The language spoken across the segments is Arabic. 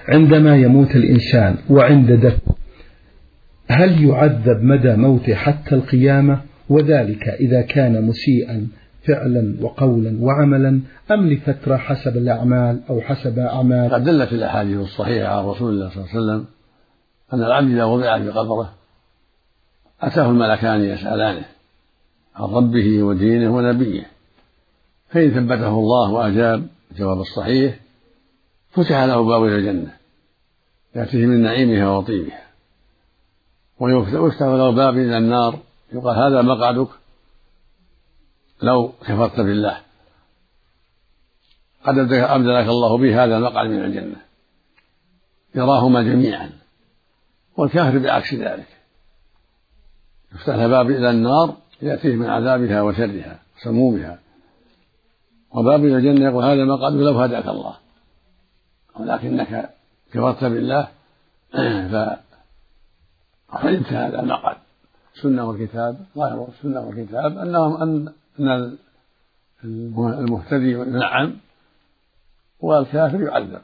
عندما يموت الإنسان وعند دفنه هل يعذب مدى موته حتى القيامة، وذلك إذا كان مسيئا فعلا وقولا وعملا، أم لفترة حسب الأعمال أو حسب أعمال؟ قد دلت الأحاديث الصحيحة عن رسول الله صلى الله عليه وسلم أن العبد إذا وضع في قبره أتاه الملكان يسألانه عن ربه ودينه ونبيه، فإن ثبته الله وأجاب الجواب الصحيح فتح له باب إلى الجنة يأتيه من نعيمها وطيبها، ويفتح له باب إلى النار يقال هذا مقعدك لو كفرت بالله، قد أبدلك الله به هذا المقعد من الجنة، يراهما جميعا. والكافر بعكس ذلك يفتح له باب إلى النار يأتيه من عذابها وشرها وسمومها، وباب إلى الجنة يقول هذا مقعدك لو هداك الله، ولكنك كفرت بالله فعلمت هذا المقعد. السنة والكتاب ظاهر السنة والكتاب أن المهتدي ينعم والكافر يعذب،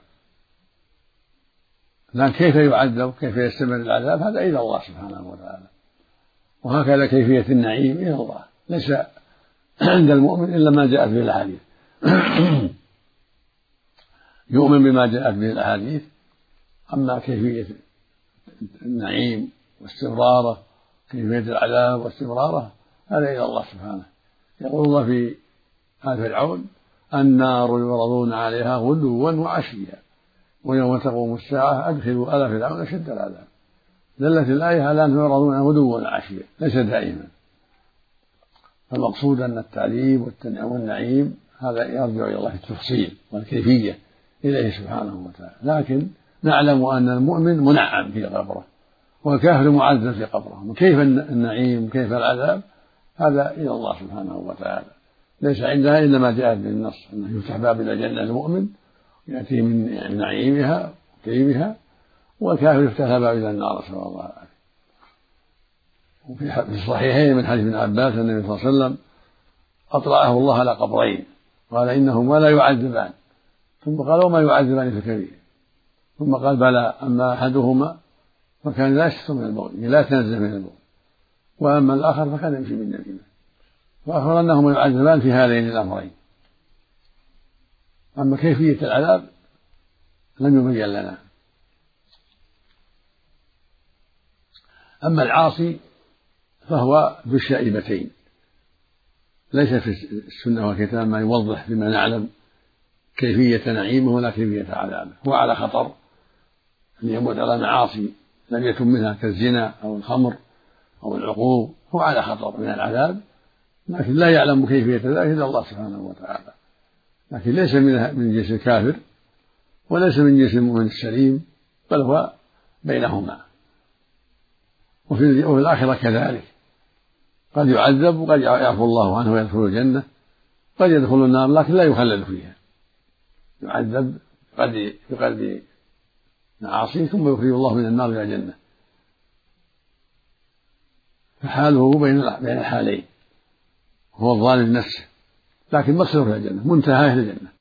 لكن كيف يعذب كيف يستمر العذاب هذا إلى الله سبحانه وتعالى، وهكذا كيفية النعيم إلى الله، ليس عند المؤمن إلا ما جاءت به الأحاديث يؤمن بما جاءت به الأحاديث، أما كيفية النعيم واستمراره كيفية العذاب واستمراره هذا إلى الله سبحانه. يقول الله في آل فرعون النار يعرضون عليها غدوا وعشيا ويوم تقوم الساعة أدخلوا آل فرعون أشد العذاب. دلت الآية على أنهم يعرضون غدوا وعشيا ليس دائما، فالمقصود أن التعذيب والنعيم هذا يرجع إلى الله في التفصيل والكيفية إليه سبحانه وتعالى، لكن نعلم أن المؤمن منعم في قبره والكافر معذب في قبره، وكيف النعيم وكيف العذاب هذا إلى الله سبحانه وتعالى، ليس عندها إلا ما جاءت بالنص أنه يفتح باب إلى الجنة المؤمن يأتي من نعيمها وكريمها، والكافر يفتح باب إلى النار نسأل الله العافية. وفي الصحيحين من حديث ابن عباس أن النبي صلى الله عليه وسلم أطلعه الله على قبرين قال إنهما لا يعذبان، ثم قال وما يعذبان في الكبير، ثم قال بلى أما أحدهما فكان لا يشفط من البول لا يتنزه من البول، وأما الآخر فكان يمشي بالنميمة، وأخبر أنهما يعذبان في هذين الأمرين. أما كيفية العذاب لم يبين لنا. أما العاصي فهو بالشائبتين، ليس في السنة والكتاب ما يوضح بما نعلم كيفية نعيمه ولا كيفية عذابه، هو على خطر أن يموت على معاصي لم يكن منها كالزنا أو الخمر أو العقوق، هو على خطر من العذاب، لكن لا يعلم كيفية ذلك إلا الله سبحانه وتعالى، لكن ليس من جنس الكافر وليس من جنس المؤمن السليم، بل هو بينهما. وفي الآخرة كذلك قد يعذب وقد يعفو الله عنه ويدخل الجنة، قد يدخل النار لكن لا يخلد فيها، يعذب بقدر معاصيه ثم يخرج الله من النار إلى الجنة، فحاله بين الحالين، هو الظالم نفسه لكن مصيره إلى الجنة منتهاه إلى الجنة.